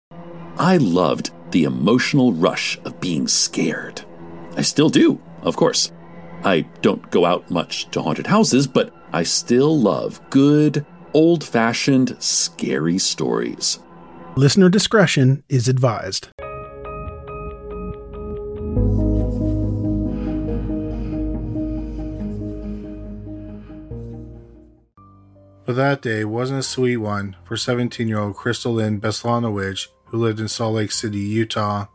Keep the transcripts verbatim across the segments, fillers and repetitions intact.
I loved the emotional rush of being scared. I still do, of course. I don't go out much to haunted houses, but I still love good, old-fashioned, scary stories. Listener discretion is advised. But that day wasn't a sweet one for seventeen-year-old Crystal Lynn Beslanowicz, who lived in Salt Lake City, Utah.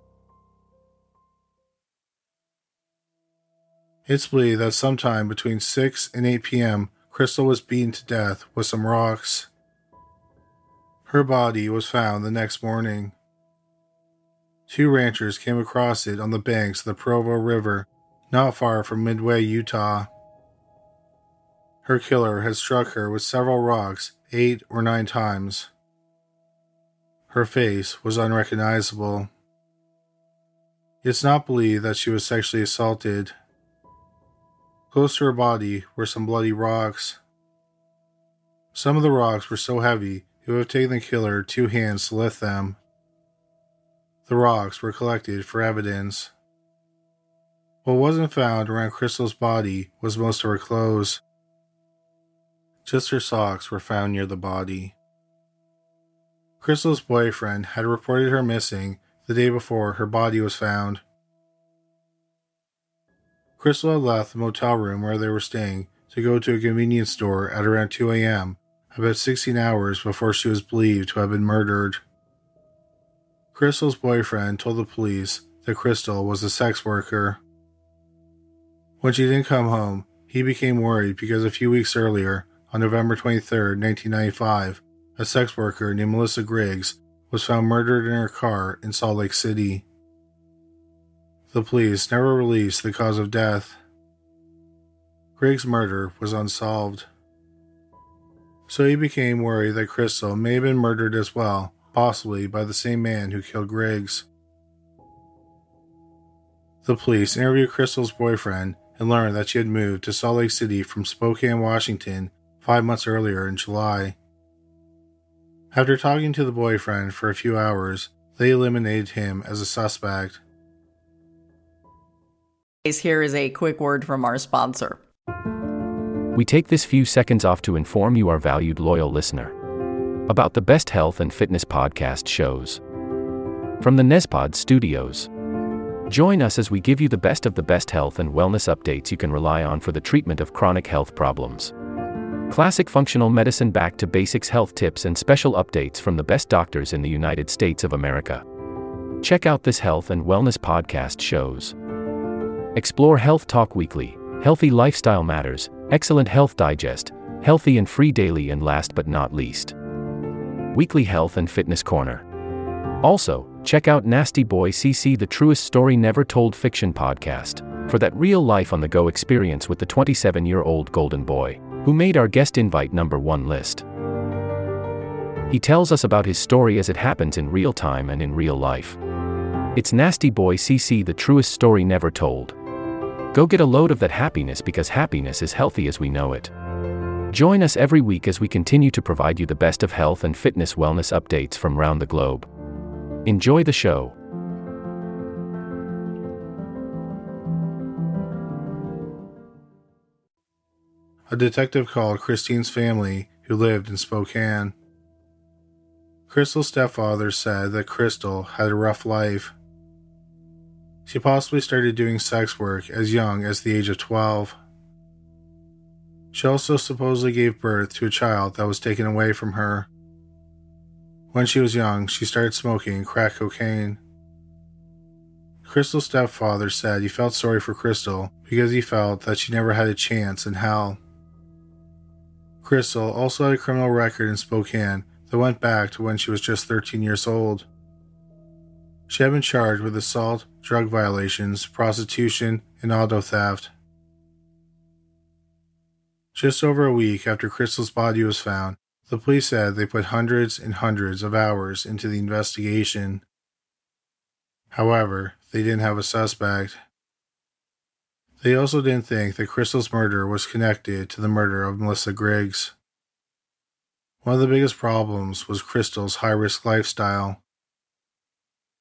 It's believed that sometime between six and eight p.m., Crystal was beaten to death with some rocks. Her body was found the next morning. Two ranchers came across it on the banks of the Provo River, not far from Midway, Utah. Her killer had struck her with several rocks eight or nine times. Her face was unrecognizable. It's not believed that she was sexually assaulted. Close to her body were some bloody rocks. Some of the rocks were so heavy it would have taken the killer two hands to lift them. The rocks were collected for evidence. What wasn't found around Crystal's body was most of her clothes. Just her socks were found near the body. Crystal's boyfriend had reported her missing the day before her body was found. Crystal had left the motel room where they were staying to go to a convenience store at around two a.m., about sixteen hours before she was believed to have been murdered. Crystal's boyfriend told the police that Crystal was a sex worker. When she didn't come home, he became worried because a few weeks earlier, on November twenty-third, nineteen ninety-five, a sex worker named Melissa Griggs was found murdered in her car in Salt Lake City. The police never released the cause of death. Griggs' murder was unsolved. So he became worried that Crystal may have been murdered as well, possibly by the same man who killed Griggs. The police interviewed Crystal's boyfriend and learned that she had moved to Salt Lake City from Spokane, Washington, five months earlier in July. After talking to the boyfriend for a few hours, they eliminated him as a suspect. Here is a quick word from our sponsor. We take this few seconds off to inform you, our valued loyal listener, about the best health and fitness podcast shows from the Nezpod Studios. Join us as we give you the best of the best health and wellness updates you can rely on for the treatment of chronic health problems. Classic functional medicine back to basics health tips and special updates from the best doctors in the United States of America. Check out this health and wellness podcast shows. Explore Health Talk Weekly, Healthy Lifestyle Matters, Excellent Health Digest, Healthy and Free Daily, and last but not least, Weekly Health and Fitness Corner. Also, check out Nasty Boy C C, the truest story never told fiction podcast, for that real life on the go experience with the twenty-seven-year-old golden boy, who made our guest invite number one list. He tells us about his story as it happens in real time and in real life. It's Nasty Boy C C, the truest story never told. Go get a load of that happiness, because happiness is healthy as we know it. Join us every week as we continue to provide you the best of health and fitness wellness updates from around the globe. Enjoy the show. A detective called Christine's family, who lived in Spokane. Crystal's stepfather said that Crystal had a rough life. She possibly started doing sex work as young as the age of twelve. She also supposedly gave birth to a child that was taken away from her. When she was young, she started smoking crack cocaine. Crystal's stepfather said he felt sorry for Crystal because he felt that she never had a chance in hell. Crystal also had a criminal record in Spokane that went back to when she was just thirteen years old. She had been charged with assault, drug violations, prostitution, and auto theft. Just over a week after Crystal's body was found, the police said they put hundreds and hundreds of hours into the investigation. However, they didn't have a suspect. They also didn't think that Crystal's murder was connected to the murder of Melissa Griggs. One of the biggest problems was Crystal's high-risk lifestyle.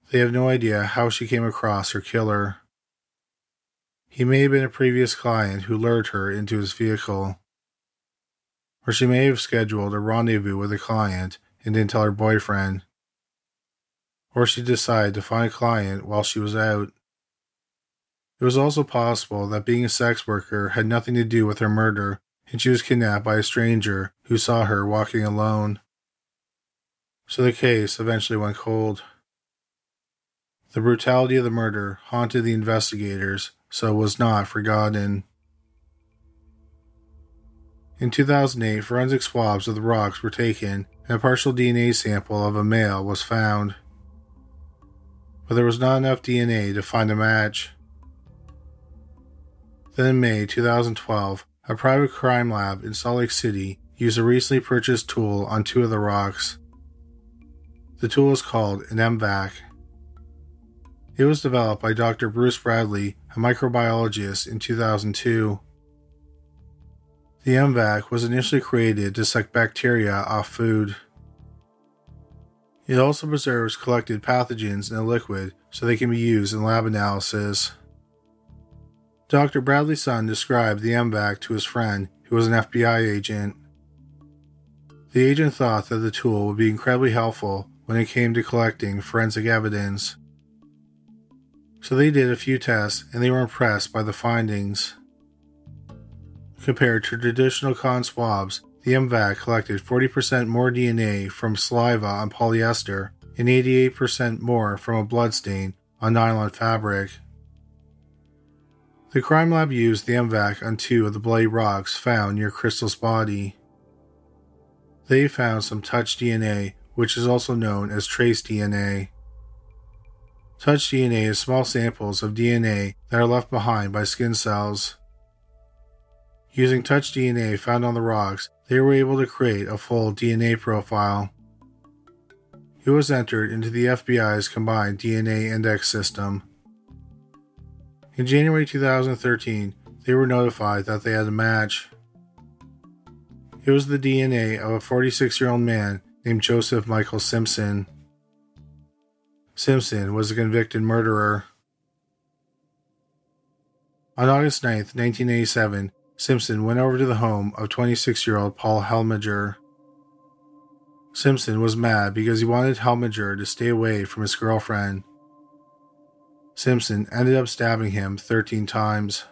They have no idea how she came across her killer. He may have been a previous client who lured her into his vehicle. Or she may have scheduled a rendezvous with a client and didn't tell her boyfriend. Or she decided to find a client while she was out. It was also possible that being a sex worker had nothing to do with her murder, and she was kidnapped by a stranger who saw her walking alone. So the case eventually went cold. The brutality of the murder haunted the investigators, so it was not forgotten. In two thousand eight, forensic swabs of the rocks were taken, and a partial D N A sample of a male was found. But there was not enough D N A to find a match. Then in May two thousand twelve, a private crime lab in Salt Lake City used a recently purchased tool on two of the rocks. The tool is called an M VAC. It was developed by Doctor Bruce Bradley, a microbiologist, in two thousand two. The M VAC was initially created to suck bacteria off food. It also preserves collected pathogens in a liquid so they can be used in lab analysis. Doctor Bradley's son described the M VAC to his friend, who was an F B I agent. The agent thought that the tool would be incredibly helpful when it came to collecting forensic evidence. So they did a few tests and they were impressed by the findings. Compared to traditional cotton swabs, the M VAC collected forty percent more D N A from saliva on polyester and eighty-eight percent more from a bloodstain on nylon fabric. The crime lab used the M VAC on two of the bloody rocks found near Crystal's body. They found some touch D N A, which is also known as trace D N A. Touch D N A is small samples of D N A that are left behind by skin cells. Using touch D N A found on the rocks, they were able to create a full D N A profile. It was entered into the F B I's combined D N A index system. In January two thousand thirteen, they were notified that they had a match. It was the D N A of a forty-six-year-old man named Joseph Michael Simpson. Simpson was a convicted murderer. On August ninth, nineteen eighty-seven, Simpson went over to the home of twenty-six-year-old Paul Helminger. Simpson was mad because he wanted Helminger to stay away from his girlfriend. Simpson ended up stabbing him thirteen times.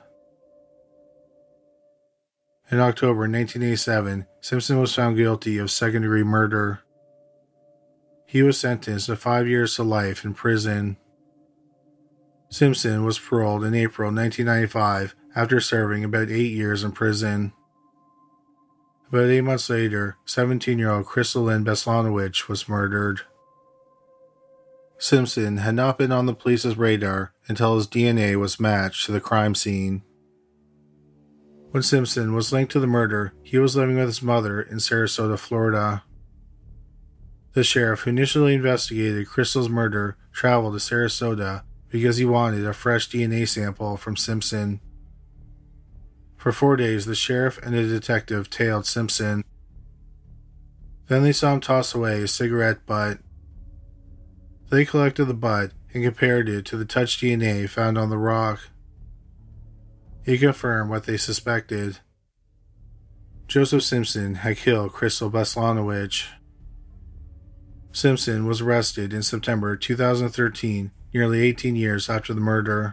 In October nineteen eighty-seven, Simpson was found guilty of second-degree murder. He was sentenced to five years to life in prison. Simpson was paroled in April nineteen ninety-five after serving about eight years in prison. About eight months later, seventeen-year-old Crystal Lynn Beslanowicz was murdered. Simpson had not been on the police's radar until his D N A was matched to the crime scene. When Simpson was linked to the murder, he was living with his mother in Sarasota, Florida. The sheriff who initially investigated Crystal's murder traveled to Sarasota because he wanted a fresh D N A sample from Simpson. For four days, the sheriff and a detective tailed Simpson. Then they saw him toss away a cigarette butt. They collected the butt and compared it to the touch D N A found on the rock. He confirmed what they suspected. Joseph Simpson had killed Crystal Beslanowicz. Simpson was arrested in September two thousand thirteen, nearly eighteen years after the murder.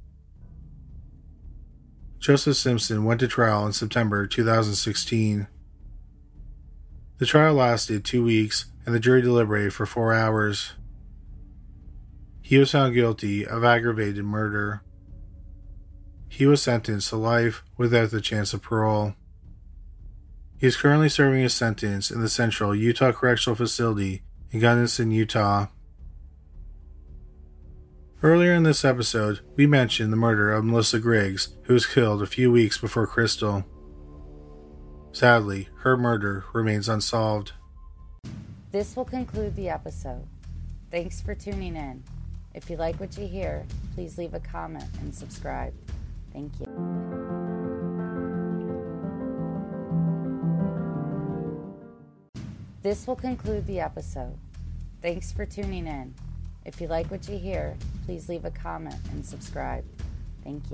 Joseph Simpson went to trial in September two thousand sixteen. The trial lasted two weeks and the jury deliberated for four hours. He was found guilty of aggravated murder. He was sentenced to life without the chance of parole. He is currently serving his sentence in the Central Utah Correctional Facility in Gunnison, Utah. Earlier in this episode, we mentioned the murder of Melissa Griggs, who was killed a few weeks before Crystal. Sadly, her murder remains unsolved. This will conclude the episode. Thanks for tuning in. If you like what you hear, please leave a comment and subscribe. Thank you. This will conclude the episode. Thanks for tuning in. If you like what you hear, please leave a comment and subscribe. Thank you.